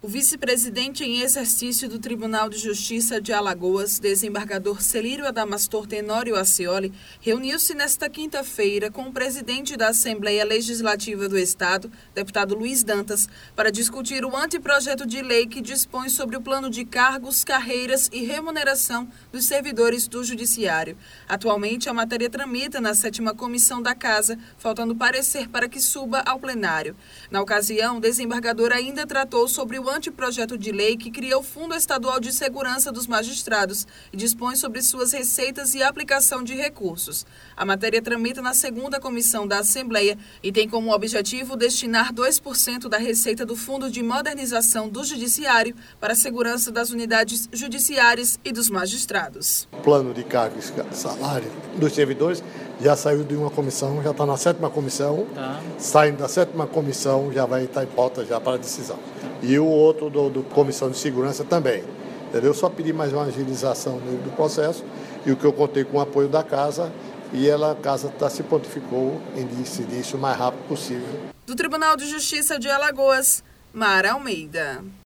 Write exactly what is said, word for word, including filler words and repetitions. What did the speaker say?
O vice-presidente em exercício do Tribunal de Justiça de Alagoas, desembargador Celírio Adamastor Tenório Acioli, reuniu-se nesta quinta-feira com o presidente da Assembleia Legislativa do Estado, deputado Luiz Dantas, para discutir o anteprojeto de lei que dispõe sobre o plano de cargos, carreiras e remuneração dos servidores do Judiciário. Atualmente, a matéria tramita na sétima comissão da Casa, faltando parecer para que suba ao plenário. Na ocasião, o desembargador ainda tratou sobre o anteprojeto de lei que cria o Fundo Estadual de Segurança dos Magistrados e dispõe sobre suas receitas e aplicação de recursos. A matéria tramita na segunda comissão da Assembleia e tem como objetivo destinar dois por cento da receita do Fundo de Modernização do Judiciário para a segurança das unidades judiciárias e dos magistrados. O plano de cargos e salário dos servidores já saiu de uma comissão, já está na sétima comissão, tá. Saindo da sétima comissão já vai estar em pauta já para decisão. E o outro do, do Comissão de Segurança também. Entendeu? Eu só pedi mais uma agilização do processo e o que eu contei com o apoio da Casa e ela, a Casa tá, se pontificou em decidir isso o mais rápido possível. Do Tribunal de Justiça de Alagoas, Mara Almeida.